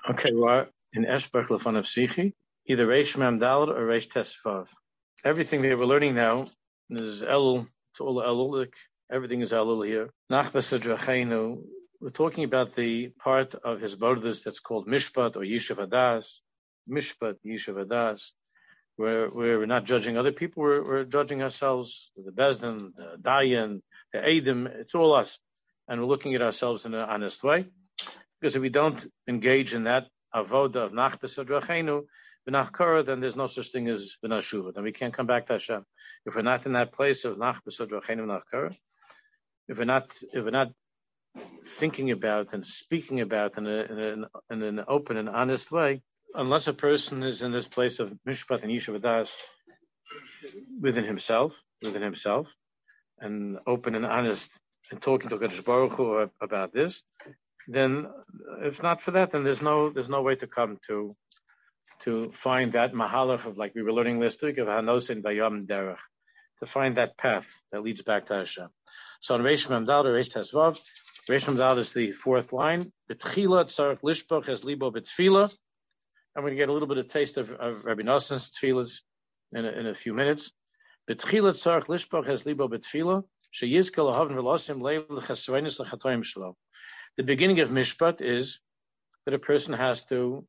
Okay, we're in Eshbach Lefan of Sichi, either Reish Mem Daled or Reish Tesvav. Everything that we're learning now is Elul, it's all Elul, everything is Elul here. Nachbas Adrachenu, we're talking about the part of his Bodhus that's called Mishpat or Yishuv Hadas. Mishpat, Yishuv Hadas, where we're not judging other people, we're judging ourselves, the Bezdin, the Dayan, the Eidim, it's all us. And we're looking at ourselves in an honest way. Because if we don't engage in that avoda of nachbes adrachenu, v'nachkara, then there's no such thing as v'nashuva. Then we can't come back to Hashem. If we're not in that place of nachbes adrachenu v'nachkara, if we're not thinking about and speaking about in an open and honest way, unless a person is in this place of mishpat and yishuv hadas within himself, and open and honest and talking to Kadosh Baruch Hu about this, then if not for that, then there's no way to come to find that mahalach of, like we were learning last week, of hanosin bayam derech, to find that path that leads back to Hashem. So in Reish Memdal or Reish Tesvav, Reish Memdal is the fourth line. Betchila tzarich lishpach es libo betfila. I'm going to get a little bit of taste of Rabbi Noson's tefillas in a few minutes. Betchila tzarich lishpach es libo betfila sheyizkel lahavin v'losim leiv l'chesreinis l'chatoyim shelo. The beginning of mishpat is that a person has to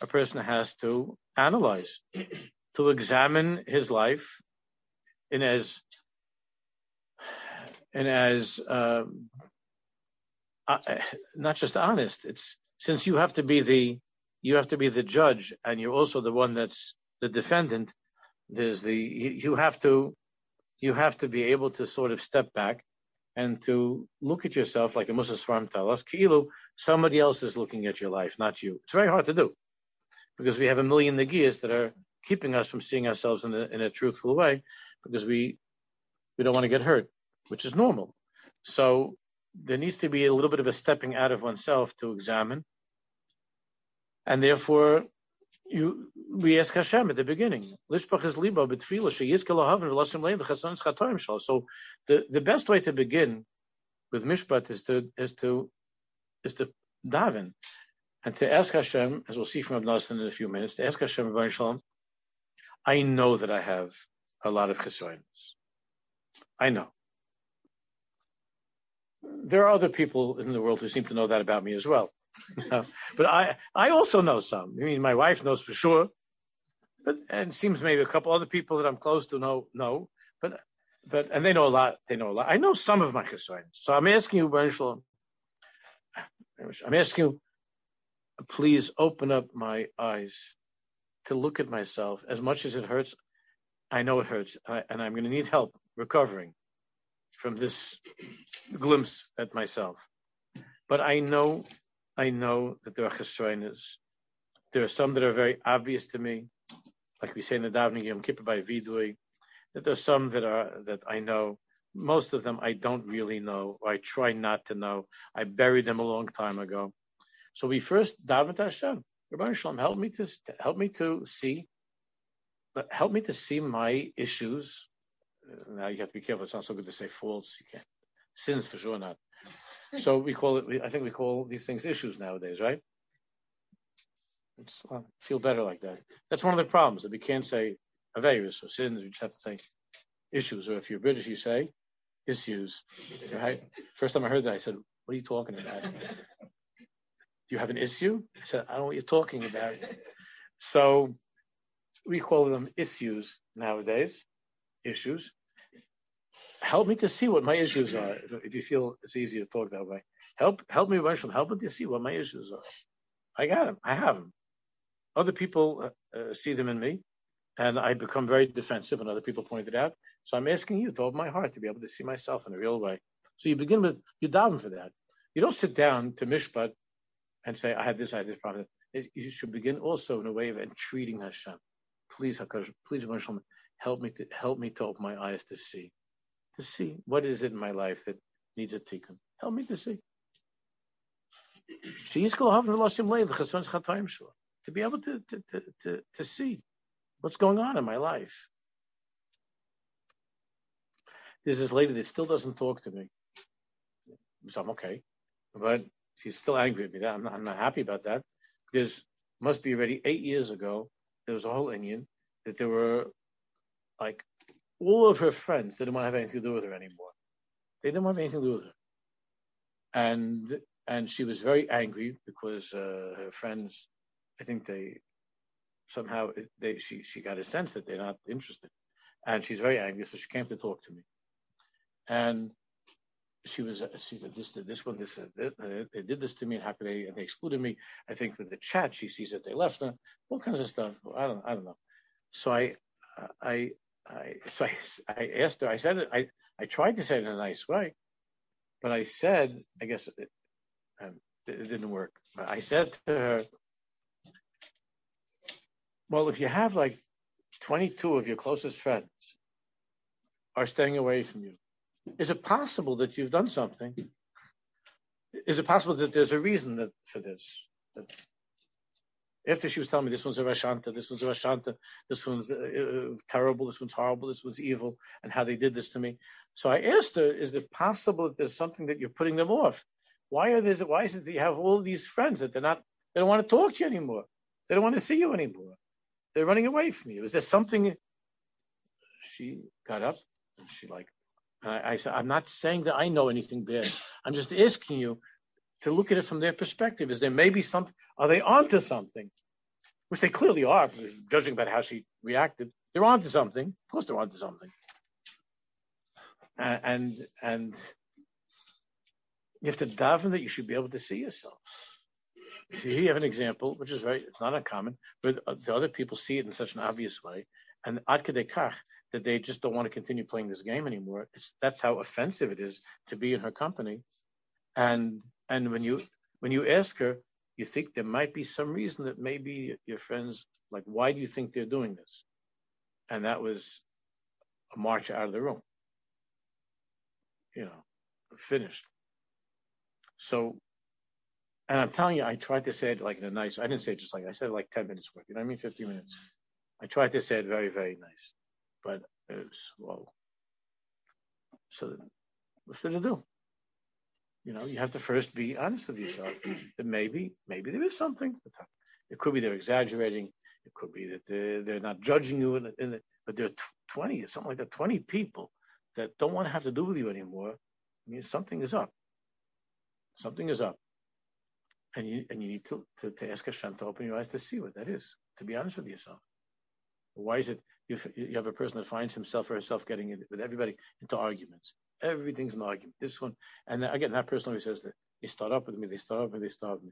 analyze, to examine his life in as not just honest. It's since you have to be the judge and you're also the one that's the defendant. You have to be able to sort of step back and to look at yourself like the Musa Svarim tell us, Ki'ilu, somebody else is looking at your life, not you. It's very hard to do because we have a million negiyas that are keeping us from seeing ourselves in a truthful way because we don't want to get hurt, which is normal. So there needs to be a little bit of a stepping out of oneself to examine. And therefore, we ask Hashem at the beginning. Lishpach is libo b'tefila sheyizkel lahavin v'losim leiv l'chesreinis l'chatoyim shelo. So the best way to begin with mishpat is to daven and to ask Hashem, as we'll see from Rabbi Nosson in a few minutes, to ask Hashem, Rebbeinu Shalom, I know that I have a lot of chesronos. I know. There are other people in the world who seem to know that about me as well. But I also know some. I mean, my wife knows for sure, and it seems maybe a couple other people that I'm close to know. But and they know a lot. I know some of my chesronos. So I'm asking you, Rebbeinu Shalom, I'm asking you, please open up my eyes to look at myself. As much as it hurts, I know it hurts, and I'm going to need help recovering from this glimpse at myself. But I know that there are chesronos. There are some that are very obvious to me, like we say in the davening Yom Kippur by Vidui. That there's some that I know. Most of them I don't really know, or I try not to know. I buried them a long time ago. So we first daven to Hashem. Rebbeinu Shalom, help me to see my issues. Now you have to be careful. It's not so good to say faults. You can't. Sins for sure not. So I think we call these things issues nowadays, right? Feel better like that. That's one of the problems, that we can't say aveirus or sins. We just have to say issues. Or if you're British, you say issues. Right? First time I heard that, I said, "What are you talking about? Do you have an issue?" I said, "I don't know what you're talking about." So we call them issues nowadays. Issues. Help me to see what my issues are. If you feel it's easy to talk that way, help me, Rishon. Help me to see what my issues are. I got them. I have them. Other people see them in me, and I become very defensive. And other people point it out. So I'm asking you to open my heart to be able to see myself in a real way. So you begin with you daven for that. You don't sit down to mishpat and say, "I have this problem." You should begin also in a way of entreating Hashem. Please, Hakadosh, please, Rishon, help me to open my eyes to see what is it in my life that needs a tikkun. Help me to see. To be able to see what's going on in my life. There's this lady that still doesn't talk to me. So I'm okay. But she's still angry at me. I'm not happy about that. Because must be already 8 years ago, there was a whole Indian that there were like all of her friends didn't want to have anything to do with her anymore. They didn't want anything to do with her. And she was very angry because her friends, I think they somehow she got a sense that they're not interested. And she's very angry, so she came to talk to me. And she said this one, they did this to me, and how could they excluded me? I think with the chat she sees that they left her, all kinds of stuff. I don't know. So I asked her. I said it. I tried to say it in a nice way, but I said, I guess it didn't work. But I said to her, well, if you have like 22 of your closest friends are staying away from you, is it possible that you've done something? Is it possible that there's a reason for this? After she was telling me this one's a Rashanta, this one's a Rashanta, this one's terrible, this one's horrible, this one's evil, and how they did this to me. So I asked her, is it possible that there's something that you're putting them off? Why is it that you have all these friends that they don't want to talk to you anymore? They don't want to see you anymore. They're running away from you. Is there something? She got up and I said, I'm not saying that I know anything bad. I'm just asking you to look at it from their perspective. Is there maybe something? Are they onto something? Which they clearly are, judging about how she reacted. They're onto something. Of course, they're onto something. And you have to daven that you should be able to see yourself. See, here you have an example, which is it's not uncommon, but the other people see it in such an obvious way, and ad kedei kach that they just don't want to continue playing this game anymore. That's how offensive it is to be in her company. And when you ask her, you think there might be some reason that maybe your friends, like, why do you think they're doing this? And that was a march out of the room. Finished. So, and I'm telling you, I tried to say it like in a nice, I didn't say it just like, I said it like 10 minutes worth, 15 minutes. I tried to say it very, very nice, but it was, well, so what's there to do? You have to first be honest with yourself that maybe there is something. It could be they're exaggerating. It could be that they're not judging you, but there are 20, something like that, 20 people that don't want to have to do with you anymore. I mean, something is up. Something is up. And you need to ask Hashem to open your eyes to see what that is, to be honest with yourself. Why is it you have a person that finds himself or herself getting with everybody into arguments? Everything's an argument. This one, and again, that person always says that they start up with me, they start up with me.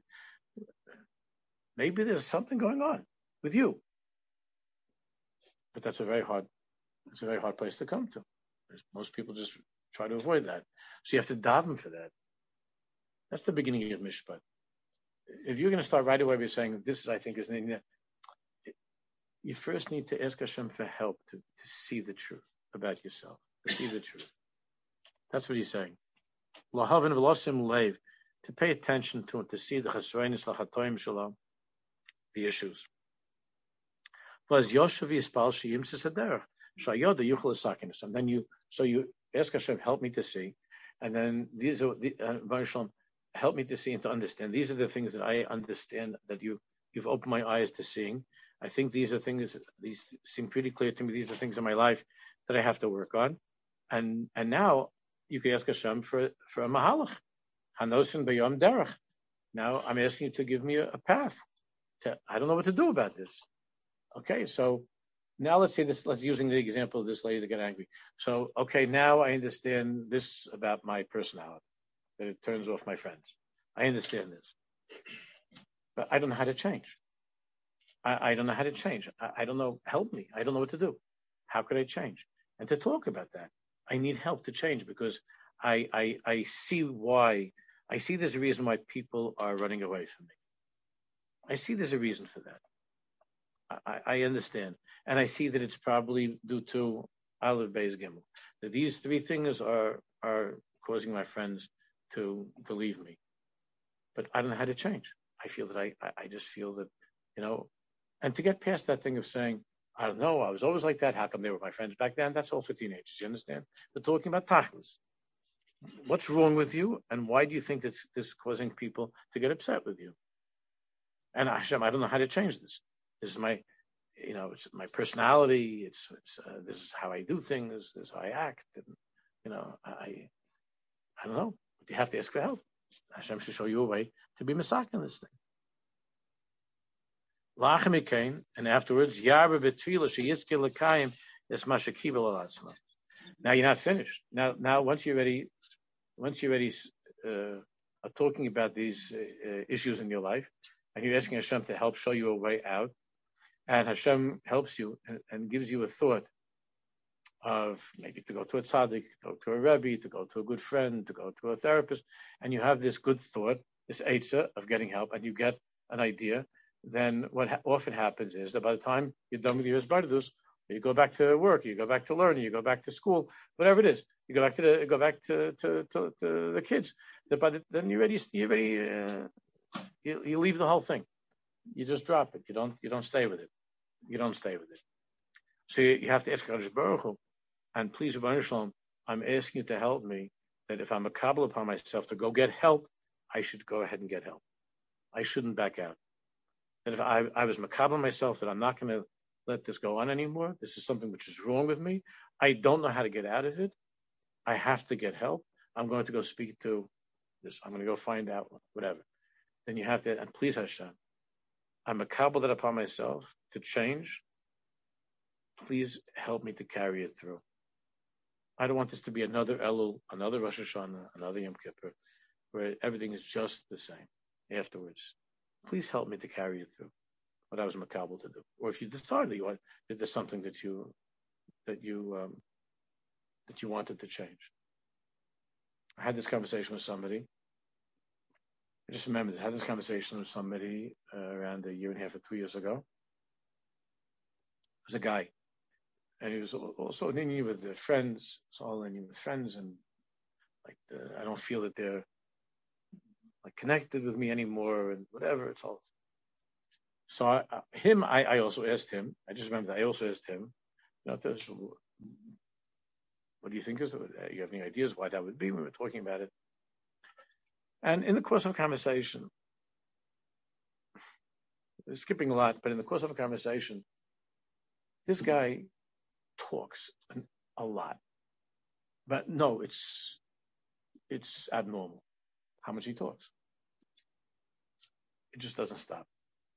Maybe there's something going on with you, but that's a very hard place to come to. Most people just try to avoid that. So you have to daven for that. That's the beginning of Mishpat. If you're going to start right away by saying this, I think is you first need to ask Hashem for help to see the truth about yourself, to see the truth. That's what he's saying. Lahavin v'losim leiv, to pay attention to it, to see the chasreinis lachatoim shalom, the issues. Plus Yoshev yispal sheyim tzisaderach shayoda yuchel esakinis, and then you ask Hashem, help me to see, and then these are the help me to see and to understand. These are the things that I understand that you've opened my eyes to seeing. I think these seem pretty clear to me. These are things in my life that I have to work on. And now you can ask Hashem for a mahalach. Hanosin b'yom derech. Now I'm asking you to give me a path. I don't know what to do about this. Okay, so now let's using the example of this lady to get angry. So, okay, now I understand this about my personality, that it turns off my friends. I understand this. But I don't know how to change. I don't know how to change. I don't know. Help me. I don't know what to do. How could I change? And to talk about that, I need help to change because I see why. I see there's a reason why people are running away from me. I see there's a reason for that. I understand. And I see that it's probably due to Aleph Beis Gimel. That these three things are causing my friends to leave me. But I don't know how to change. I feel that I just feel that, and to get past that thing of saying, I don't know, I was always like that. How come they were my friends back then? That's all for teenagers. You understand? We're talking about tachlis. What's wrong with you? And why do you think this is causing people to get upset with you? And Hashem, I don't know how to change this. This is my, it's my personality. It's this is how I do things. This is how I act. And, I don't know. But you have to ask for help. Hashem should show you a way to be masak in this thing. And afterwards, Yarba betfila sheyizke l'kayim es mashakibel alatzma. Now you're not finished. Now once you're ready are talking about these issues in your life, and you're asking Hashem to help show you a way out, and Hashem helps you and gives you a thought of maybe to go to a tzaddik, to go to a rebbe, to go to a good friend, to go to a therapist, and you have this good thought, this eitzah of getting help, and you get an idea, then what often happens is that by the time you're done with your hisbardus, you go back to work, you go back to learning, you go back to school, whatever it is, you go back to the kids. Then you're ready. You leave the whole thing. You just drop it. You don't stay with it. You don't stay with it. So you have to ask Kadosh Baruch Hu, and please, Rebbeinu Shalom, I'm asking you to help me. That if I'm a kabbalah upon myself to go get help, I should go ahead and get help. I shouldn't back out. That if I was makabel myself, that I'm not going to let this go on anymore. This is something which is wrong with me. I don't know how to get out of it. I have to get help. I'm going to go speak to this. I'm going to go find out whatever. Then you have to, and please Hashem, I'm makabel that upon myself to change. Please help me to carry it through. I don't want this to be another Elul, another Rosh Hashanah, another Yom Kippur, where everything is just the same afterwards. Please help me to carry it through. What I was makabel to do, or if you decide that there's something that you wanted to change. I had this conversation with somebody. I just remember this. I had this conversation with somebody around a year and a half or 2 years ago. It was a guy, and he was also in union with their friends. It's all in union with friends, and I don't feel that they're connected with me anymore, and whatever. It's all. So I also asked him. I just remember that I also asked him. What do you think is? You have any ideas why that would be? We were talking about it, and in the course of a conversation, skipping a lot, but in the course of a conversation, this guy talks a lot, but no, it's abnormal how much he talks. It just doesn't stop.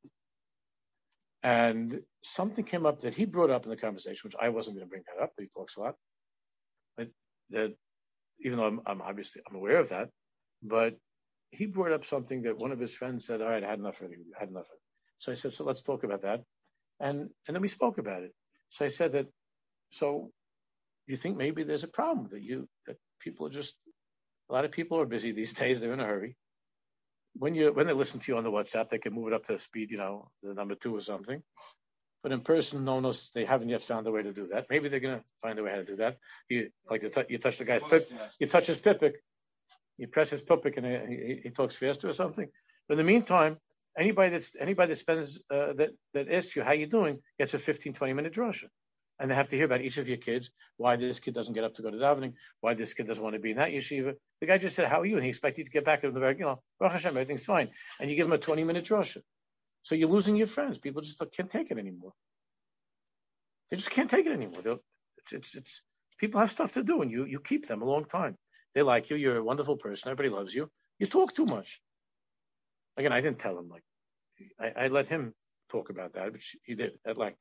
And something came up that he brought up in the conversation, which I wasn't going to bring that up, but he talks a lot. That even though I'm aware of that, but he brought up something that one of his friends said, all right, I had enough of it. So I said, so let's talk about that. And then we spoke about it. So I said that, so you think maybe there's a problem that people are just, a lot of people are busy these days. They're in a hurry. When they listen to you on the WhatsApp, they can move it up to speed, the number 2 or something. But in person, no one knows, they haven't yet found a way to do that. Maybe they're going to find a way how to do that. You touch the guy's pip, you touch his pipik, you press his pipik, and he talks faster or something. But in the meantime, anybody that spends that asks you how you doing gets a 15-20 minute drasha. And they have to hear about each of your kids, why this kid doesn't get up to go to davening, why this kid doesn't want to be in that yeshiva. The guy just said, how are you? And he expected you to get back to the very, Baruch Hashem, everything's fine. And you give him a 20-minute drasha. So you're losing your friends. People just can't take it anymore. They just can't take it anymore. It's people have stuff to do, and you keep them a long time. They like you. You're a wonderful person. Everybody loves you. You talk too much. Again, I didn't tell him. I let him talk about that, which he did at length.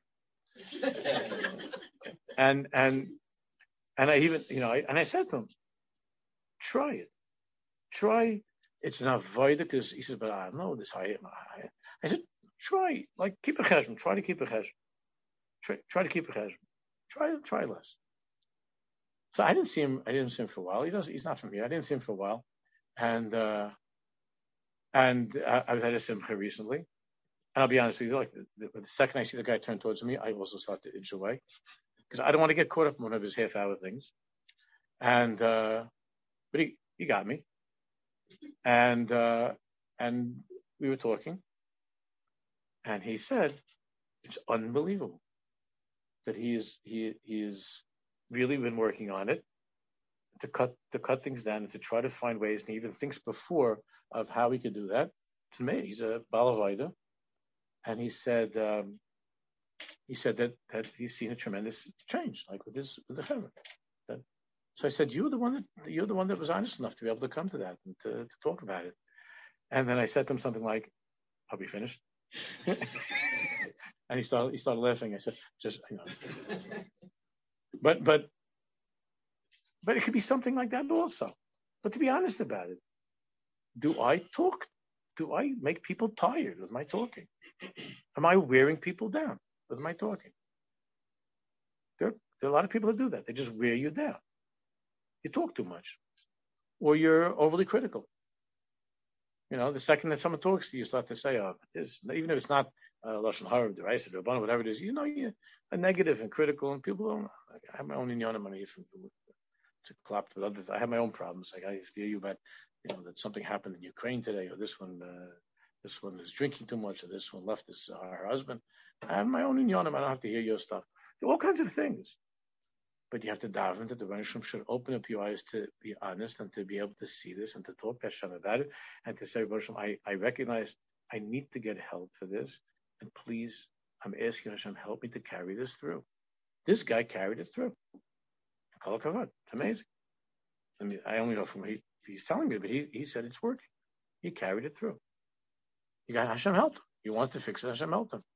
and I even I said to him, try it. It's an avoida because he says, but I don't know this. I said, try keep a cheshbon. Try to keep a cheshbon. Try to keep a cheshbon. Try less. So I didn't see him for a while. He's not from here. I didn't see him for a while, and I was at a simcha recently. And I'll be honest with you, the second I see the guy turn towards me, I also start to inch away because I don't want to get caught up in one of his half-hour things. And but he got me, and we were talking, and he said it's unbelievable that he is really been working on it to cut things down and to try to find ways, and he even thinks before of how he could do that. To me, he's a balavida. and he said that he's seen a tremendous change, like with the Chevra. So I said, you're the one that was honest enough to be able to come to that and to talk about it. And then I said to him something like, "Are we finished?" And he started laughing. I said, "Just but it could be something like that also. But to be honest about it, do I talk? Do I make people tired with my talking? Am I wearing people down with my talking? There are a lot of people that do that. They just wear you down. You talk too much, or you're overly critical. The second that someone talks to you, you start to say, "Oh, this," even if it's not lashon hara, derisive, whatever it is. You're negative and critical, and people don't. I have my own inyanim. I used to clap with others. I have my own problems. Like I used to hear you about, that something happened in Ukraine today, or this one is drinking too much, or this one left her husband. I have my own inyanim. I don't have to hear your stuff. There are all kinds of things. But you have to daven that the Rebbeinu Shalom should open up your eyes to be honest and to be able to see this and to talk to Hashem about it and to say, Rebbeinu Shalom, I recognize I need to get help for this, and please, I'm asking Hashem, help me to carry this through. This guy carried it through. Kol hakavod. It's amazing. I mean, I only know from what he's telling me, but he said it's working. He carried it through. He got Hashem helped him. He wants to fix it. Hashem helped him.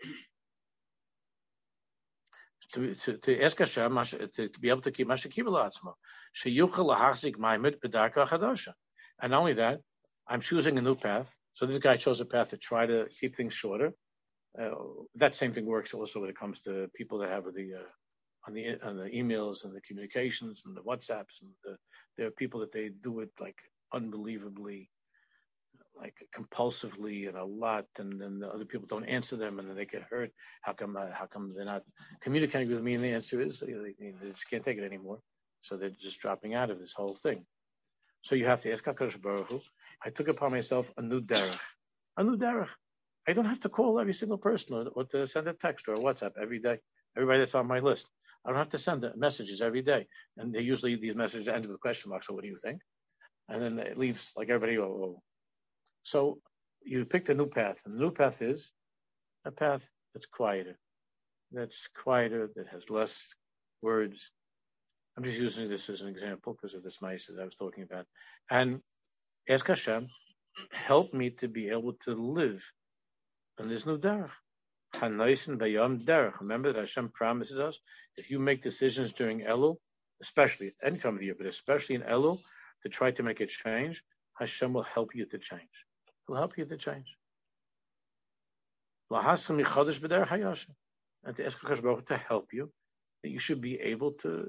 To ask Hashem to be able to keep Mashakibel Atzma, Sheyuchel Lahachzik Maimed B'Darka Chadasha, and not only that, I'm choosing a new path. So this guy chose a path to try to keep things shorter. That same thing works also when it comes to people that have on the emails and the communications and the WhatsApps, and there are people that they do it like unbelievably, like compulsively and a lot, and then the other people don't answer them, and then they get hurt. How come they're not communicating with me? And the answer is they just can't take it anymore, so they're just dropping out of this whole thing. So you have to ask HaKadosh Baruch Hu. I took upon myself a new derech. I don't have to call every single person or to send a text or a WhatsApp every day. Everybody that's on my list, I don't have to send messages every day. And these messages end with question marks. So what do you think? And then it leaves like everybody. Oh. So you picked a new path, and the new path is a path that's quieter, that has less words. I'm just using this as an example because of this mice that I was talking about. And ask Hashem, help me to be able to live in this new derech. Hanoisen bayom derech. Remember that Hashem promises us, if you make decisions during Elul, especially any time of the year, but especially in Elul, to try to make a change, Hashem will help you to change. He'll help you to change. And to ask HaKadosh Baruch Hu to help you, that you should be able to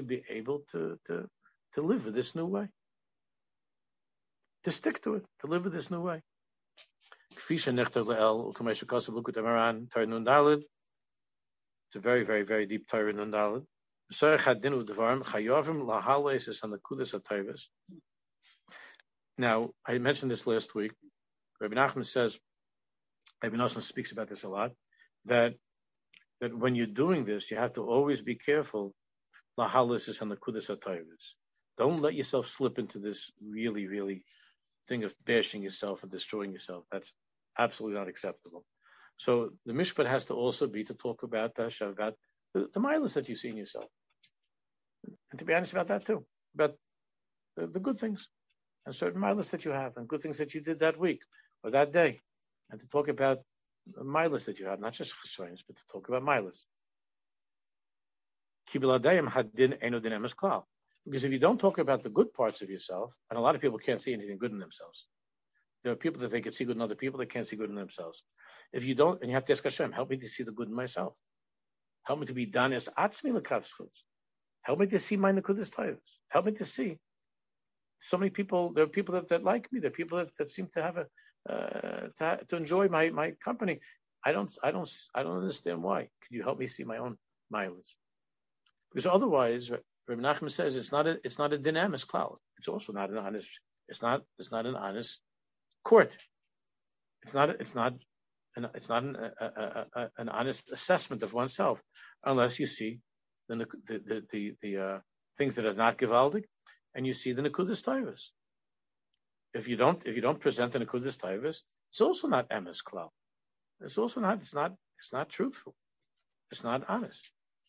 live with this new way. To stick to it, to live with this new way. It's a very, very, very deep Torah Nun Daled. Now, I mentioned this last week. Rabbi Nachman says, Rabbi Nosson speaks about this a lot, that when you're doing this, you have to always be careful. Lahalisis and the Kudas HaTorahs. Don't let yourself slip into this really, really thing of bashing yourself and destroying yourself. That's absolutely not acceptable. So the mishpat has to also be to talk about the milas that you see in yourself. And to be honest about that too, about the good things and certain milas that you have and good things that you did that week or that day. And to talk about the milas that you have, not just chesronos, but to talk about milas. Because if you don't talk about the good parts of yourself, and a lot of people can't see anything good in themselves. There are people that they can see good in other people that can't see good in themselves. If you don't, and you have to ask Hashem, help me to see the good in myself. Help me to be danis atzmi l'kavschus. Help me to see my nekudas tayvus. Help me to see so many people. There are people that like me. There are people that seem to have to enjoy my company. I don't understand why. Could you help me see my own mileage? Because otherwise, Rabbi Nachman says it's not a dynamis cloud. It's also not an honest. It's not an honest court. It's not an honest assessment of oneself, unless you see the things that are not gewaldig, and you see the nekudas tayvus. If you don't present the nekudas tayvus, it's also not emes klal. It's also not. It's not truthful. It's not honest.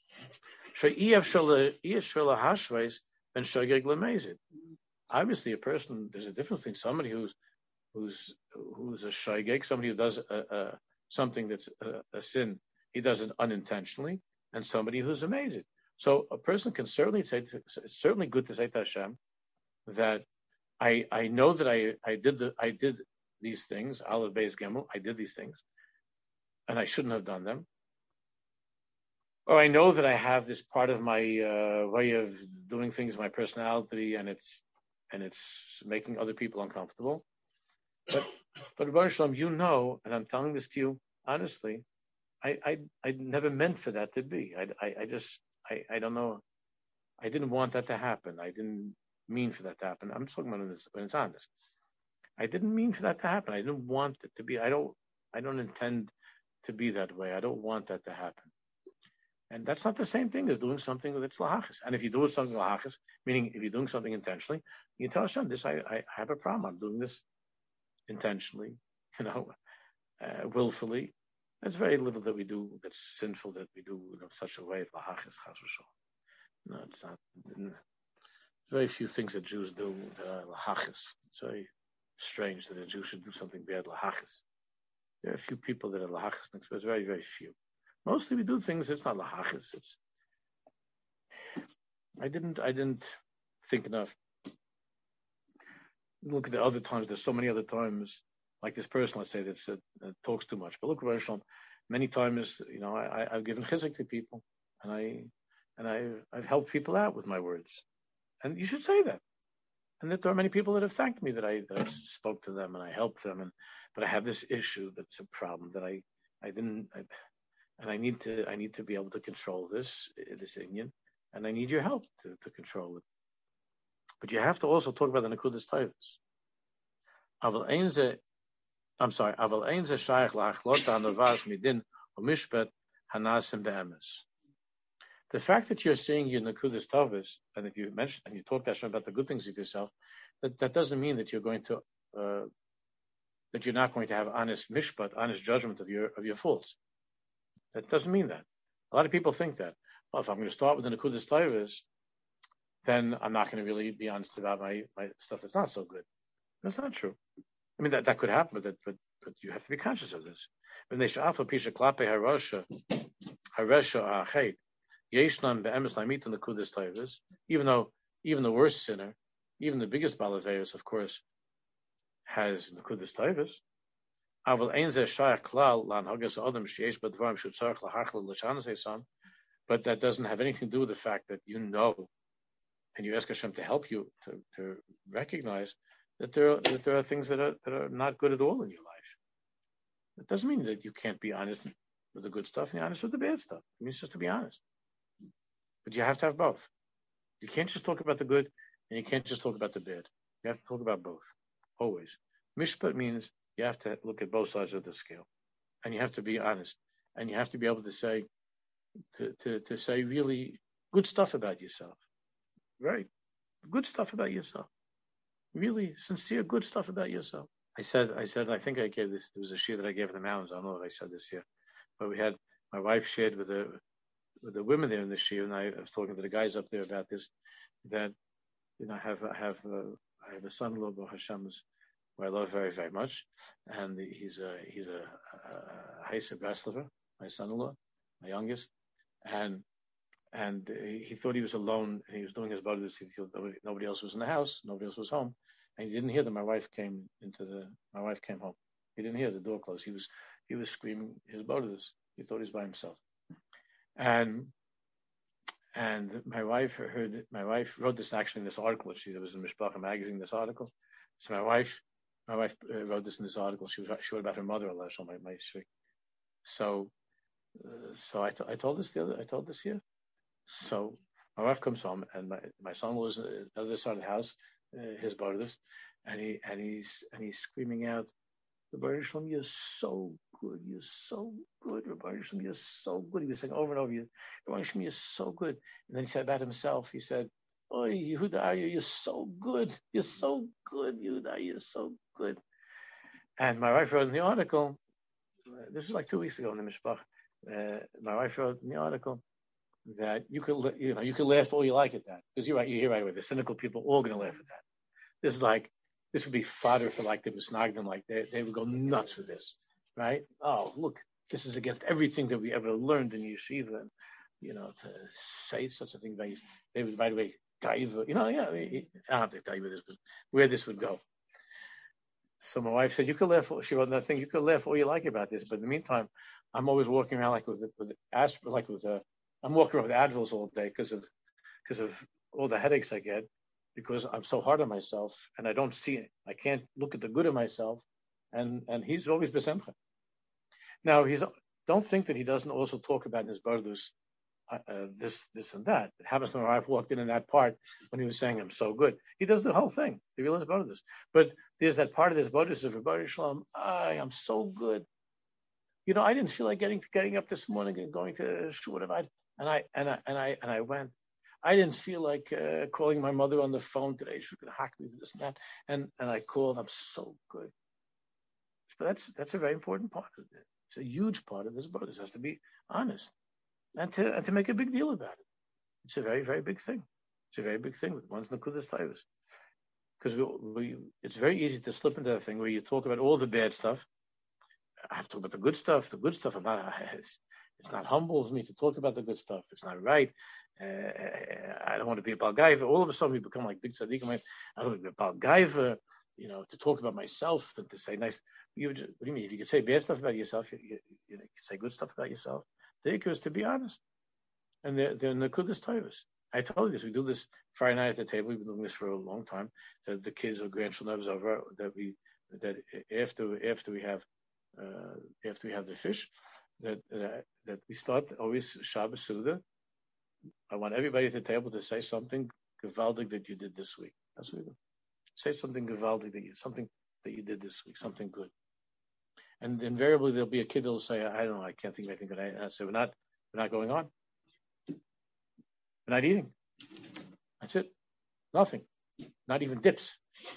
Obviously, a person. There's a difference between somebody who's a shaygeg, somebody who does something that's a sin, he does it unintentionally, and somebody who's amazing. So a person can certainly say, it's certainly good to say to Hashem that I know that I did these things, Aleph Beis Gimel, I did these things, and I shouldn't have done them. Or I know that I have this part of my way of doing things, my personality, and it's making other people uncomfortable. But Rebbeinu Shalom, you know, and I'm telling this to you honestly, I never meant for that to be. I don't know. I didn't want that to happen. I didn't mean for that to happen. I'm talking about this when it's honest. I didn't mean for that to happen. I didn't want it to be. I don't intend to be that way. I don't want that to happen. And that's not the same thing as doing something that's lahachis. And if you do something lahachis, meaning if you're doing something intentionally, you tell Hashem, this I have a problem. I'm doing this intentionally, willfully. There's very little that we do that's sinful that we do in such a way of lahachis chas v'shalom. No, it's not. Very few things that Jews do that are lahachis. It's very strange that a Jew should do something bad lahachis. There are a few people that are lahachis, but it's very, very few. Mostly we do things that's not lahachis. I didn't think enough. Look at the other times. There's so many other times, like this person, let's say, that talks too much. But look, many times, I've given chizuk to people, and I've helped people out with my words, and you should say that. And that there are many people that have thanked me that I spoke to them and I helped them, but I have this issue that's a problem that I didn't. And I need to be able to control this inyan, and I need your help to control it. But you have to also talk about the nekudas tayvus. Aval ein ze shaykh la'achlot ha'navas midin u'mishpat hanasim be'emes. The fact that you're saying your nekudas tayvus, and that you mentioned and you talk to Hashem about the good things of yourself, that doesn't mean that you're going to that you're not going to have honest mishpat, honest judgment of your faults. That doesn't mean that. A lot of people think that. Well, if I'm going to start with the nekudas tayvus, then I'm not going to really be honest about my stuff that's not so good. That's not true. I mean, that could happen, but you have to be conscious of this. When they shafa pisha klape harasha achet yeshnan be'emes la'mit nekudas tayvus, even the worst sinner, even the biggest balaveus, of course, has nekudas tayvus. But that doesn't have anything to do with the fact that you know, and you ask Hashem to help you to recognize that there are things that are not good at all in your life. It doesn't mean that you can't be honest with the good stuff and you're honest with the bad stuff. It means just to be honest. But you have to have both. You can't just talk about the good and you can't just talk about the bad. You have to talk about both, always. Mishpat means you have to look at both sides of the scale, and you have to be honest, and you have to be able to say, to say really good stuff about yourself, right? Good stuff about yourself, really sincere good stuff about yourself. I said, I think I gave this. There was a shir that I gave in the mountains. I don't know if I said this here, but we had my wife shared with the women there in the shir, and I was talking to the guys up there about this. That I have a son-in-law, Baruch Hashem's, who I love very, very much, and he's a Heise Breslover, my son-in-law, my youngest, and he thought he was alone, and he was doing his borders. He thought nobody else was in the house, nobody else was home, and he didn't hear that my wife came home. He didn't hear the door close. He was screaming his borders. He thought he was by himself, and my wife wrote this actually in this article. There was in Mishpacha magazine, this article. So my wife wrote this in this article. She wrote about her mother-in-law, my shrik. So I told this here. So my wife comes home, and my son was on the other side of the house, his brothers, and he's screaming out, "Rebbeinu Shalom, you're so good. You're so good. Rebbeinu Shalom, you're so good." He was saying over and over, "Rebbeinu Shalom, you're so good." And then he said about himself, he said, "Oh, Yehuda, you're so good. You're so good, Yehuda. You're so good." And my wife wrote in the article, this is like 2 weeks ago in the Mishpach. My wife wrote in the article that you could laugh all you like at that, because you're right. You hear right away. The cynical people all going to laugh at that. This would be fodder for like the Misnagdim, like they would go nuts with this, right? Oh, look, this is against everything that we ever learned in yeshiva, and to say such a thing, they would right away gaiva. I don't have to tell you where this would go. So my wife said, you could laugh. She wrote another thing. You could laugh all you like about this, but in the meantime, I'm always walking around I'm walking around with Advils all day because of all the headaches I get, because I'm so hard on myself and I don't see it. I can't look at the good of myself, and he's always besemcha. Now don't think that he doesn't also talk about in his bardus this and that. It happens when I walked in that part when he was saying I'm so good. He does the whole thing. He realizes bardus, but there's that part of this bardus of Rebbe Shalom. I'm so good. I didn't feel like getting up this morning and going to shul, and I went. I didn't feel like calling my mother on the phone today. She was going to hack me for this and that. And I called. I'm so good. But that's a very important part of it. It's a huge part of this book. It has to be honest and to make a big deal about it. It's a very, very big thing. It's a very big thing with one's Nakudas Taivas. Because it's very easy to slip into that thing where you talk about all the bad stuff. I have to talk about the good stuff. The good stuff, it's not humble for me to talk about the good stuff. It's not right. I don't want to be a Balgaiva. All of a sudden we become like big tzaddikim. I don't want to be a Balgaiva, to talk about myself and to say nice. What do you mean? If you could say bad stuff about yourself, you can say good stuff about yourself. The ikar is to be honest. And they're Nakudas Taivas. I told you this. We do this Friday night at the table. We've been doing this for a long time. That the kids or grandchildren of over that after we have the fish, that we start always Shabbos Suda. I want everybody at the table to say something gewaldig that you did this week. That's what we do. Say something gewaldig that you did this week, something good. And invariably there'll be a kid that'll say, I don't know, I can't think of anything good. And I say, we're not going on. We're not eating. That's it. Nothing. Not even dips.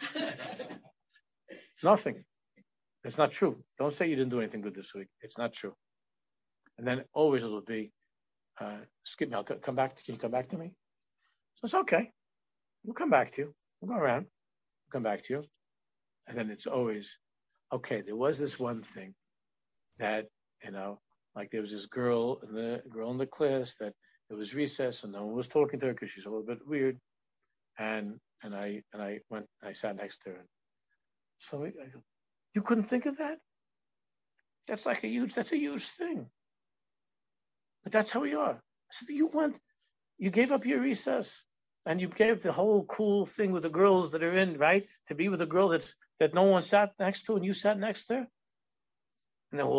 Nothing. It's not true. Don't say you didn't do anything good this week. It's not true. And then always it'll be, skip me. Can you come back to me? So it's okay. We'll come back to you. We'll go around. We'll come back to you. And then it's always, okay, there was this one thing that, like there was this girl in the class that it was recess and no one was talking to her because she's a little bit weird. And I went, and I sat next to her. So I go, you couldn't think of that? That's a huge thing. But that's how we are. I said, you gave up your recess and you gave the whole cool thing with the girls that are in, right? To be with a girl that no one sat next to and you sat next to her. And then,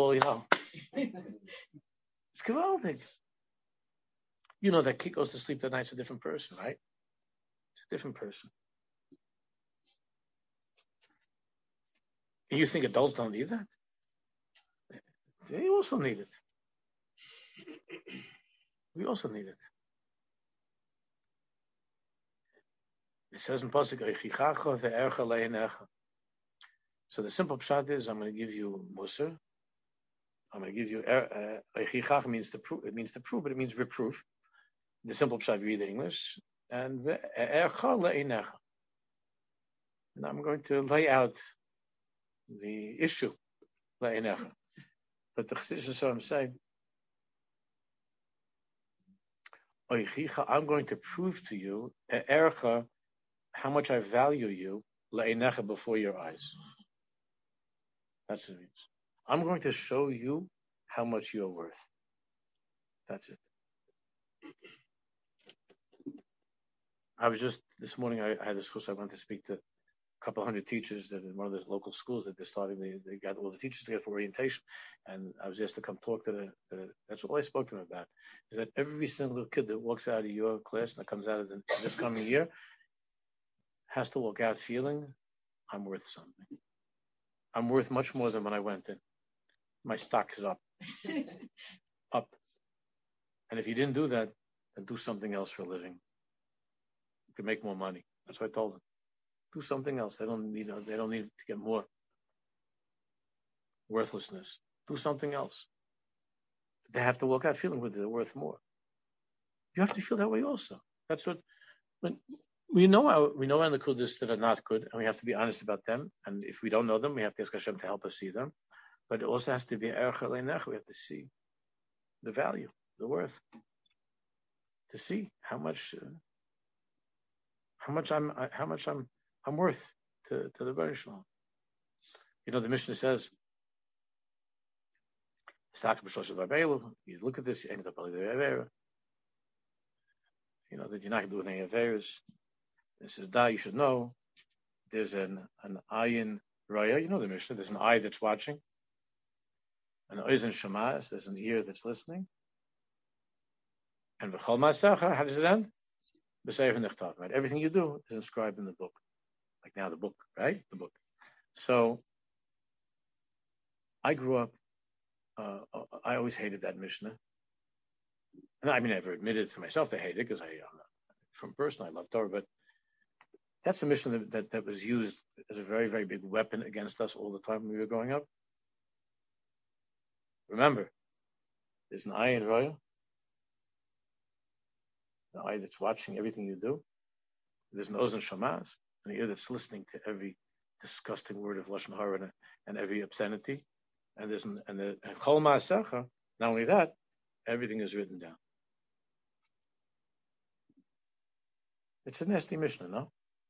it's gewaldig. That kid goes to sleep that night's a different person, right? It's a different person. And you think adults don't need that? They also need it. We also need it. It says in Pasuk, so the simple pshat is, I'm going to give you Musar. I'm going to give you Eichichach means to prove. It means to prove, but it means reproof. The simple pshat, read the English, and and I'm going to lay out the issue le'einecha. But the Chassidus is what I'm saying. I'm going to prove to you how much I value you le'einecha before your eyes. That's what it means. I'm going to show you how much you're worth. That's it. I was just this morning. I had this course. I went to speak to a couple hundred teachers that in one of the local schools that they're starting. They got all the teachers together for orientation, and I was asked to come talk to that's all I spoke to them about. Is that every single kid that walks out of your class and that comes out of this coming year has to walk out feeling I'm worth something. I'm worth much more than when I went in. My stock is up. Up. And if you didn't do that, then do something else for a living. You can make more money. That's what I told them. Do something else. They don't need to get more worthlessness. do something else. They have to walk out feeling that they're worth more. You have to feel that way also. That's what when we know our Nakudas that are not good, and we have to be honest about them. And if we don't know them, we have to ask Hashem to help us see them. But it also has to be Erech Eleinech. We have to see the value, the worth, to see how much I'm worth to the Baruch Shalom. The Mishnah says, you look at this, you end up that you're not doing any affairs. This is you should know there's an ayin raya. The Mishnah, there's an eye that's watching, an oizen shamas, there's an ear that's listening. And v'chol ma'asecha, how does it end? B'seif nechtav, right? Everything you do is inscribed in the book. Like now the book, right? The book. So I grew up, I always hated that Mishnah. And I never admitted to myself to hate it because from person, I love Torah, but that's a Mishnah that was used as a very, very big weapon against us all the time when we were growing up. Remember, there's an eye in Roya, the eye that's watching everything you do. There's an ozen shamas, an ear that's listening to every disgusting word of lashon hara and every obscenity. And there's the chol ma'asecha. Not only that, everything is written down. It's a nasty Mishnah, no?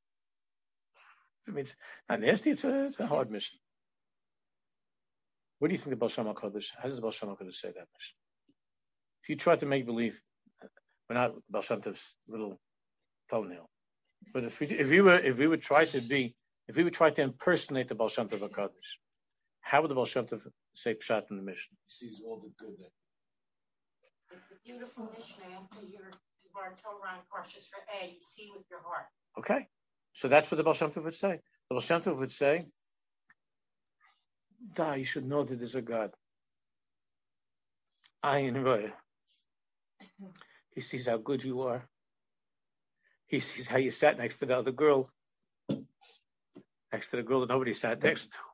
I mean, it's not nasty. It's a hard Mishnah. What do you think the Baal Shem HaKadosh? How does the Baal Shem HaKadosh say that Mishnah? If you try to make believe, we're not Baal Shem Tov's little toenail, but if we would try to impersonate the Baal Shem Tov HaKadosh, how would the Baal Shem Tov say pshat in the Mishnah? He sees all the good there. It's a beautiful Mishnah after your Dvar Torah and Parshas for A. You see with your heart. Okay, so that's what the Baal Shem Tov would say. The Baal Shem Tov would say, you should know that there's a God. Ayin Roya. He sees how good you are. He sees how you sat next to the other girl. Next to the girl that nobody sat next to.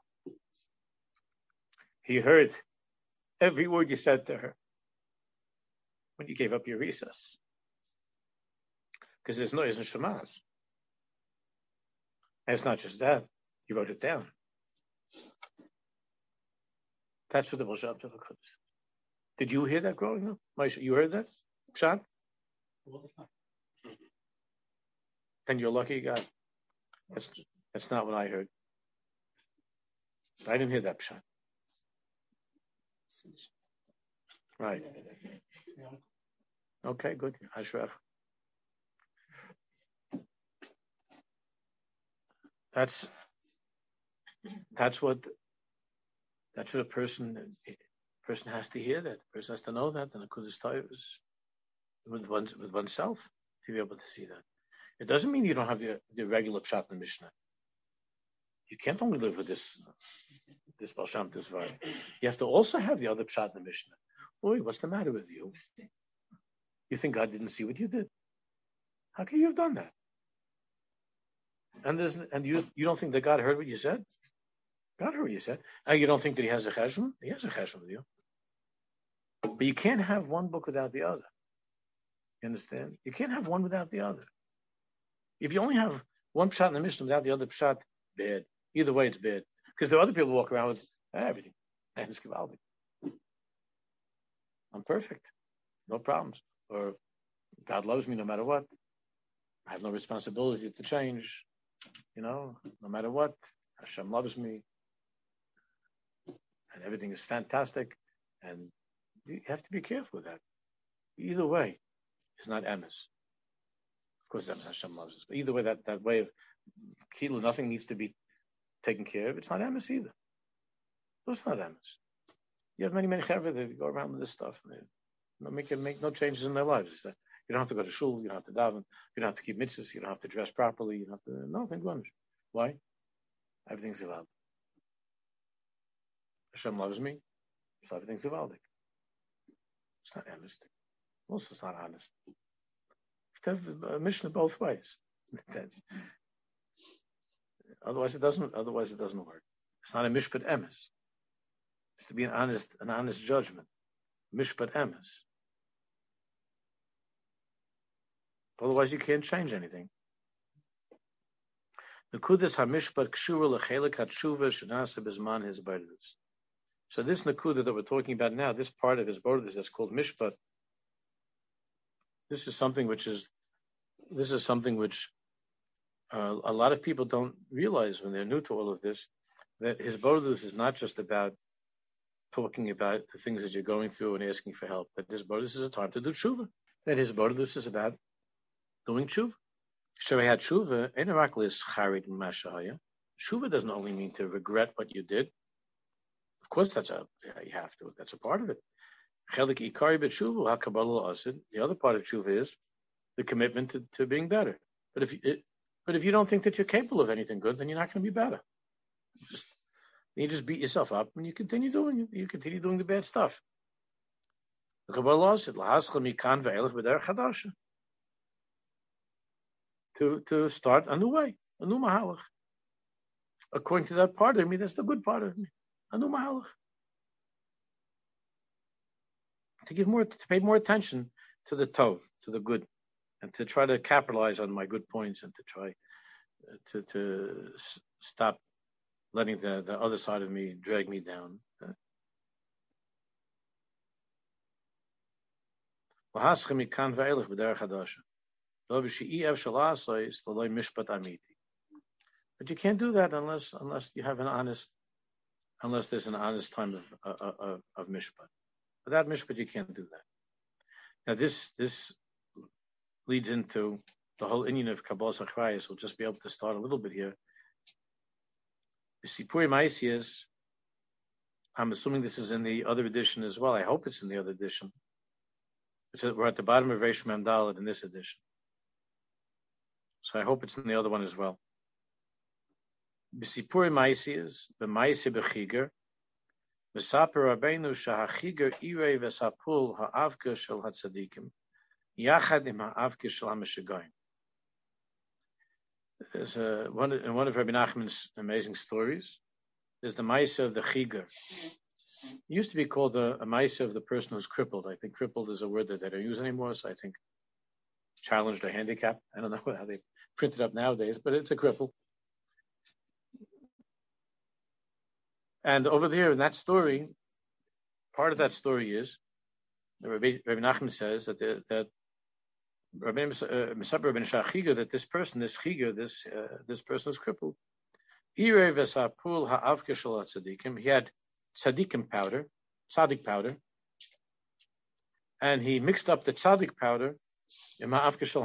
He heard every word you said to her when you gave up your recess. Because there's no Yizn Shemaz. And it's not just that. He wrote it down. That's what the Baal Shem Tov HaKadosh. Did you hear that growing up? Moshe, you heard that? Pshat? Then you're lucky you got it. That's not what I heard. I didn't hear that pshat. Right. Okay, good. Ashraf. That's what a person has to hear that. The person has to know that, and the Kodesh Torah is with oneself to be able to see that. It doesn't mean you don't have the regular pshat in the Mishnah. You can't only live with this Baal Shem Tov's vibe. You have to also have the other pshat in the Mishnah. Boy, what's the matter with you? You think God didn't see what you did? How can you have done that? And you don't think that God heard what you said? God heard what you said. And you don't think that He has a cheshbon? He has a cheshbon with you. But you can't have one book without the other. You understand? You can't have one without the other. If you only have one pshat in the Mishnah without the other pshat, bad. Either way, it's bad. Because there are other people who walk around with everything. And it's gewaldig. I'm perfect. No problems. Or God loves me no matter what. I have no responsibility to change. No matter what. Hashem loves me. And everything is fantastic. And you have to be careful with that. Either way, it's not emes. Of course, Hashem loves us. But either way, that way of kilu, nothing needs to be taken care of. It's not emes either. It's not emes. You have many chaver that go around with this stuff. Make no changes in their lives. You don't have to go to shul. You don't have to daven. You don't have to keep mitzvahs. You don't have to dress properly. You don't have to nothing blemish. Why? Everything's allowed. Hashem loves me, so everything's valid. It's not honest. Also, it's not honest. You have to have a Mishnah both ways. Otherwise, it doesn't work. It's not a mishpat emes. It's to be an honest judgment. Mishpat emes. Otherwise, you can't change anything. Nekudas hamishpat kshura lechelik hatshuva shenasa bezman his borders. So this nekuda that we're talking about now, this part of his borders that's called mishpat, this is something which a lot of people don't realize when they're new to all of this, that his borders is not just about talking about the things that you're going through and asking for help, but his borders is a time to do tshuva. That his borders is about doing tshuva. Sharihat tshuva, enaraklis charid mashahaya. Tshuva doesn't only mean to regret what you did. Of course, you have to. That's a part of it. Chelik ikari b'tshuva hakabbalah asid. The other part of tshuva is the commitment to being better. But if you don't think that you're capable of anything good, then you're not going to be better. You just beat yourself up and you continue doing the bad stuff. The Kabbalah said, to start a new way, a new mahalach. According to that part of me, that's the good part of me. A new mahalach. To pay more attention to the tov, to the good, and to try to capitalize on my good points, and to try to stop letting the other side of me drag me down. But you can't do that unless you have unless there's an honest time of mishpat. Without mishpat, you can't do that. Now this leads into the whole inyan of Kabbalah Achrayus. We'll just be able to start a little bit here. The Sipuri Maisias, I'm assuming this is in the other edition as well. I hope it's in the other edition. We're at the bottom of Reish Mem Daled in this edition. So I hope it's in the other one as well. B'sipuri Maisias, b'maisi b'chiger, v'saper Rabbeinu shahachiger irei v'sapul ha'avka shel hatzadikim, yachad im ha'avka shel ha'meshugayim. There's one of Rabbi Nachman's amazing stories. There's the Maisa of the Chiger. It used to be called a Maisa of the person who's crippled. I think crippled is a word that they don't use anymore, so I think challenged or handicapped. I don't know how they print it up nowadays, but it's a cripple. And over there in that story, part of that story is Rabbi Nachman says that Rabbi Shachiga, that this person, this person is crippled. He had tzadikim powder, tzaddik powder, and he mixed up the tzaddik powder with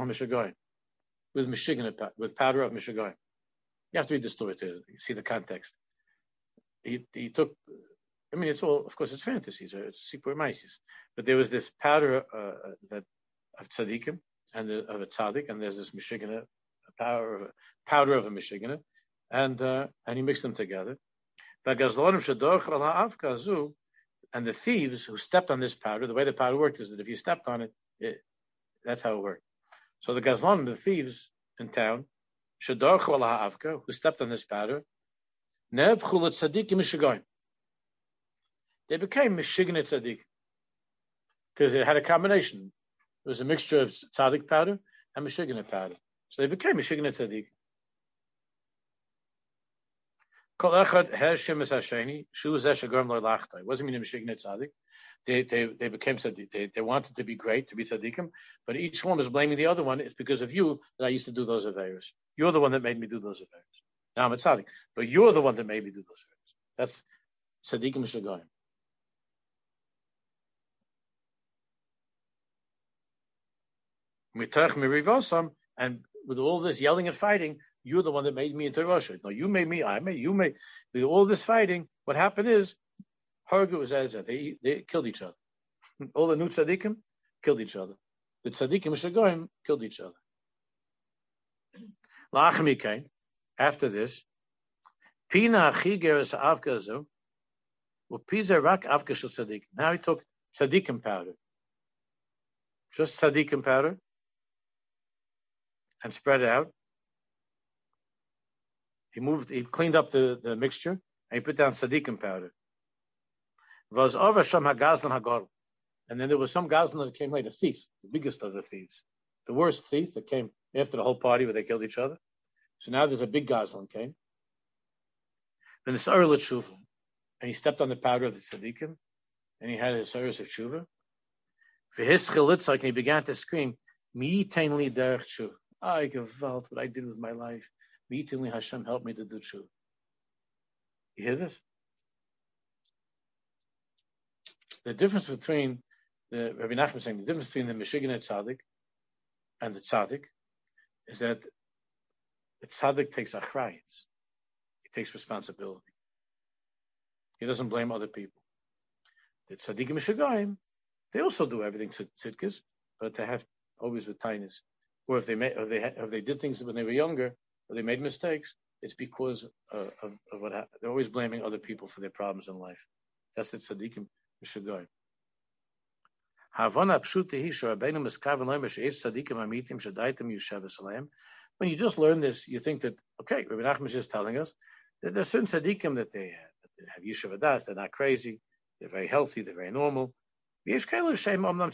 powder of mishigoyim. You have to read the story to see the context. He took, it's all, of course, it's fantasies, it's sipur maisis, but there was this powder of tzaddikim and of a tzaddik, and there's this mishigana, powder of a mishigana, and he mixed them together. And the thieves who stepped on this powder, the way the powder worked is that if you stepped on it, that's how it worked. So the Gazlanim, the thieves in town, who stepped on this powder, they became mishigana tzaddik, because it had a combination. It was a mixture of tzaddik powder and mishigana powder. So they became mishigana tzaddik. It wasn't meaning mishigana tzaddik. They became tzaddik. They wanted to be great, to be tzaddikim, but each one was blaming the other one. It's because of you that I used to do those aveiros. You're the one that made me do those aveiros. Now I'm a tzaddik, but you're the one that made me do those aveiros. That's tzaddikim mishagoyim. And with all this yelling and fighting, you're the one that made me into Russia. No, you made me, you made. With all this fighting, what happened is, Hargu was as they killed each other. All the new tzaddikim killed each other. The tzaddikim mishagoyim killed each other. After this, Pina Chigeres Avgazu, Upiza Rak Avgashal Tzaddikim. Now he took tzaddikim powder. Just tzaddikim powder. And spread it out. He cleaned up the mixture, and he put down tzaddikim powder. Was over Sham Hagazlan Hagor. And then there was some Gazlan that came later, a thief, the biggest of the thieves. The worst thief that came after the whole party where they killed each other. So now there's a big Gazlan came. Then the Sa'ar L'Tshuva. And he stepped on the powder of the Tzaddikim. And he had his Sa'ars of Tshuva. And he began to scream, Mi'iten li derech Tshuva. I gewalt what I did with my life. Mi'iten li Hashem, help me to do Tshuva. You hear this? The difference between Rabbi Nachman saying the difference between the Meshiganer Tzaddik and the Tzaddik is that the Tzaddik takes achrayus. He takes responsibility. He doesn't blame other people. The Tzaddikim Meshagayim, they also do everything tzidkas, but they have always with tinus. Or if they did things when they were younger, or they made mistakes, it's because of what happened. They're always blaming other people for their problems in life. That's the Tzaddikim Meshagayim. When you just learn this, you think that, okay, Rabbi Nachman is just telling us that there's certain tzaddikim that they have yeshiva das, they're not crazy, they're very healthy, they're very normal. And then there are other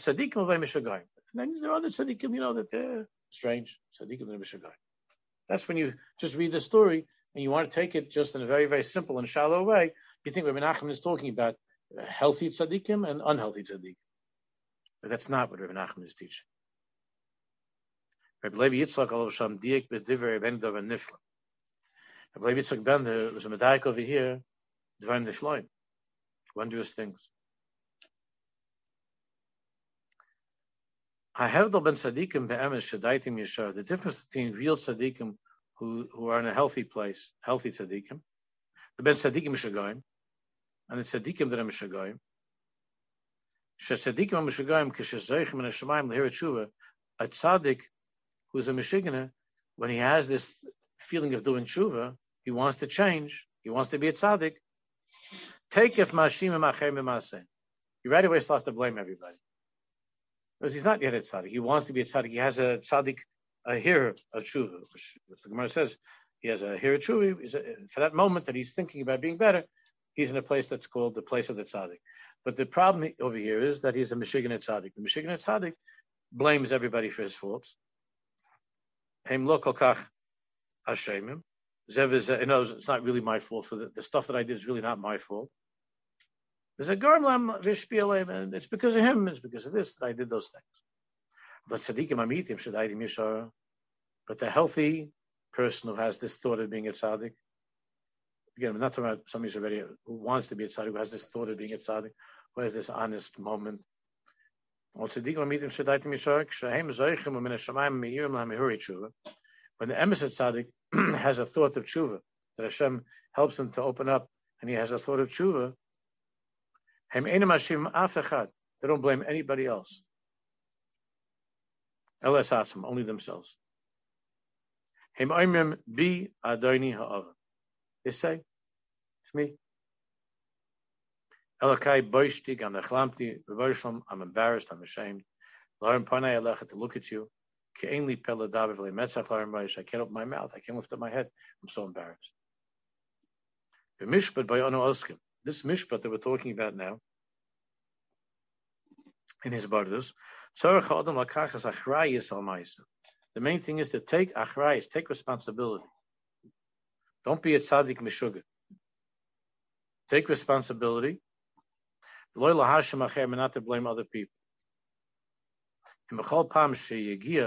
tzaddikim, that they're strange, tzaddikim and mishagayim. That's when you just read the story and you want to take it just in a very, very simple and shallow way. You think Rabbi Nachman is talking about healthy tzaddikim and unhealthy tzaddikim. But that's not what Rabbi Nachman is teaching. Rabbi Levi Yitzchak Sham Diek B'Divrei Ben Davar Nifla. Rabbi Levi Yitzchak Ben, there was a medayik over here, Dvarim Nifloim, wondrous things. Ha'hevdol ben tzaddikim be'emes shadaitim yeshar. The difference between real tzaddikim who are in a healthy place, healthy tzaddikim, the ben tzaddikim mishagayim, and the tzaddikim that are mishagayim. Shetzaddikim mishagayim k'shezoichim and hashemayim l'hira tshuva. A tzaddik who's a mishiganer, when he has this feeling of doing tshuva, he wants to change. He wants to be a tzaddik. Take if mashim ma'acher ma'aseh. He right away starts to blame everybody. Because he's not yet a tzaddik. He wants to be a tzaddik. He has a tzaddik, a hero of tshuva, which the Gemara says he has a hero of tshuva. For that moment that he's thinking about being better, he's in a place that's called the place of the tzaddik. But the problem over here is that he's a Meshiganer tzaddik. The Meshiganer tzaddik blames everybody for his faults. Heim lo kol kach hashemim. It's not really my fault. For the stuff that I did is really not my fault. There's a garmlam v'shpielem, and it's because of him. It's because of this that I did those things. But tzaddikim amitim shadaitim yishar. But the healthy person who has this thought of being a tzaddik. Again, I'm not talking about somebody who wants to be a tzaddik, who has this thought of being a tzaddik, who has this honest moment. When the emes tzaddik has a thought of tshuva, that Hashem helps him to open up, and he has a thought of tshuva, they don't blame anybody else. Only themselves. They say, it's me. I'm embarrassed, I'm ashamed. To look at you. I can't open my mouth, I can't lift up my head. I'm so embarrassed. This mishpat that we're talking about now, in his bardos, the main thing is to take achrayis, take responsibility. Don't be a tzaddik mishuga. Take responsibility. Not to blame other people. Can you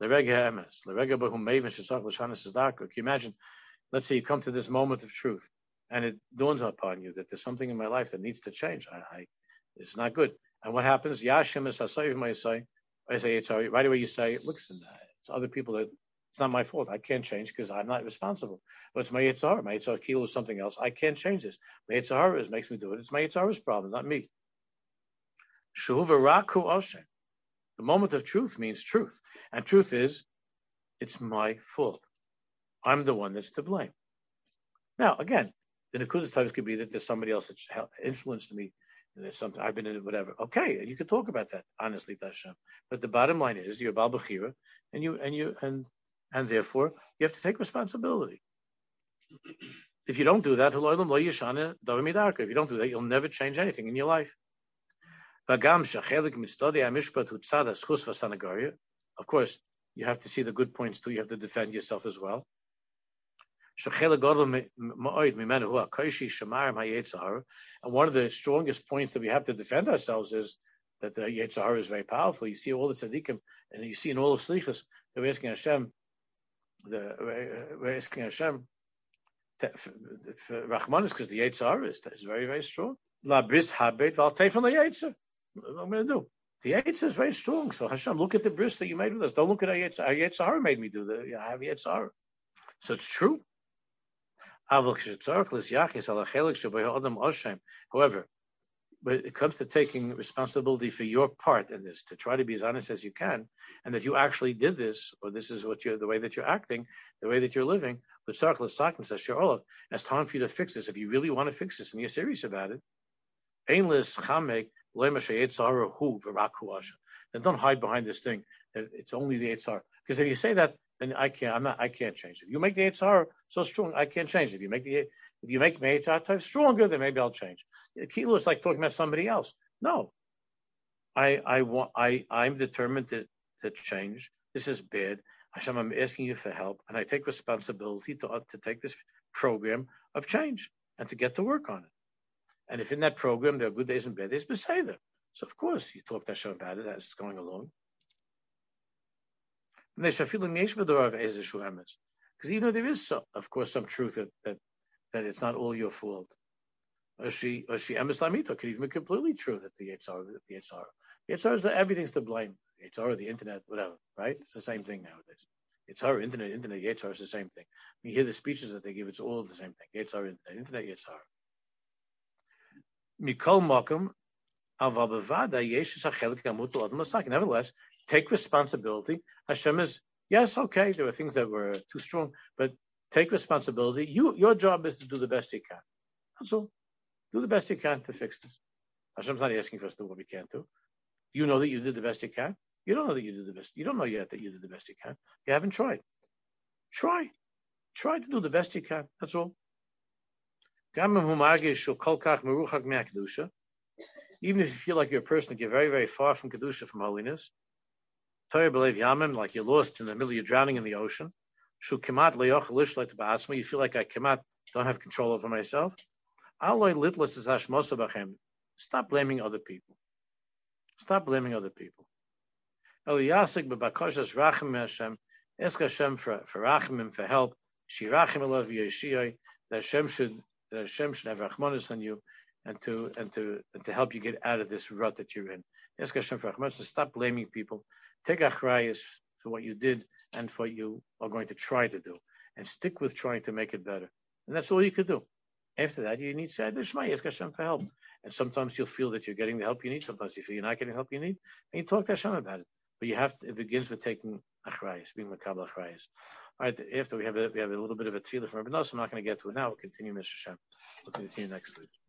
imagine, let's say you come to this moment of truth, and it dawns upon you that there's something in my life that needs to change. It's not good. And what happens? Yashim is hasayiv ma'asay. I say it's right away. You say, listen, it's other people that it's not my fault. I can't change because I'm not responsible. But it's my Yitzhar. My Yitzhar kilo is something else. I can't change this. My Yitzhar makes me do it. It's my Yitzhar's problem, not me. Shuhuva raku oshem. The moment of truth means truth, and truth is, it's my fault. I'm the one that's to blame. Now, again, the nekudas times could be that there's somebody else that influenced me. There's something I've been in it, whatever. Okay, you could talk about that honestly, Hashem. But the bottom line is, you're Baal Bechira, and therefore you have to take responsibility. If you don't do that, if you don't do that, you'll never change anything in your life. Of course, you have to see the good points too. You have to defend yourself as well. And one of the strongest points that we have to defend ourselves is that the Yetzer Hara is very powerful. You see all the tzaddikim, and you see in all of Slichas, they're asking Hashem, Rachmanis, because the Yetzer Hara is very, very strong. La bris habet val tefon la Yetzer. What am I going to do? The Yetzer is very strong. So Hashem, look at the bris that you made with us. Don't look at our Yetzer Hara made me do that. I have Yetzer Hara. So it's true. However, when it comes to taking responsibility for your part in this, to try to be as honest as you can, and that you actually did this, or this is what the way that you're acting, the way that you're living, it's time for you to fix this. If you really want to fix this and you're serious about it, then don't hide behind this thing that it's only the Yetzer Hara. Because if you say that, then I can't change it. If you make the Yetzer Hara so strong, I can't change it. If you make the Yetzer Hara stronger, then maybe I'll change. Kilu is like talking about somebody else. No, I'm determined to change. This is bad. Hashem, I'm asking you for help, and I take responsibility to take this program of change and to get to work on it. And if in that program there are good days and bad days, beseder. So of course you talk to Hashem about it as it's going along. Because even though there is of course some truth that it's not all your fault. Or she emes lamito could even be completely true that the Yetzer Hara is everything's to blame. Yetzer Hara, the internet, whatever, right? It's the same thing nowadays. Yetzer Hara, internet, Yetzer Hara is the same thing. You hear the speeches that they give, it's all the same thing. Yetzer Hara, internet, Yetzer Hara. Mikol Mokum, nevertheless, take responsibility. Hashem is, yes, okay, there were things that were too strong, but take responsibility. Your job is to do the best you can. That's all. Do the best you can to fix this. Hashem's not asking for us to do what we can't do. You know that you did the best you can. You don't know that you did the best. You don't know yet that you did the best you can. You haven't tried. Try to do the best you can. That's all. Even if you feel like you're a person that you're very, very far from Kedusha, from holiness, like you're lost in the middle, you're drowning in the ocean. You feel like I don't have control over myself. Stop blaming other people. Stop blaming other people. Ask Hashem for rachamim, for help. That Hashem should have rachmanis on you, and to help you get out of this rut that you're in. Ask Hashem for rachmanis, to stop blaming people. Take achrayus for what you did and for what you are going to try to do, and stick with trying to make it better. And that's all you could do. After that, you need to say, ask Hashem for help. And sometimes you'll feel that you're getting the help you need. Sometimes you feel you're not getting the help you need. And you talk to Hashem about it. But it begins with taking achrayus, being makabel achrayus. All right, after we have a little bit of a tefillah from Rabbi Nosson, I'm not going to get to it now. We'll continue, Mr. Hashem. We'll continue next week.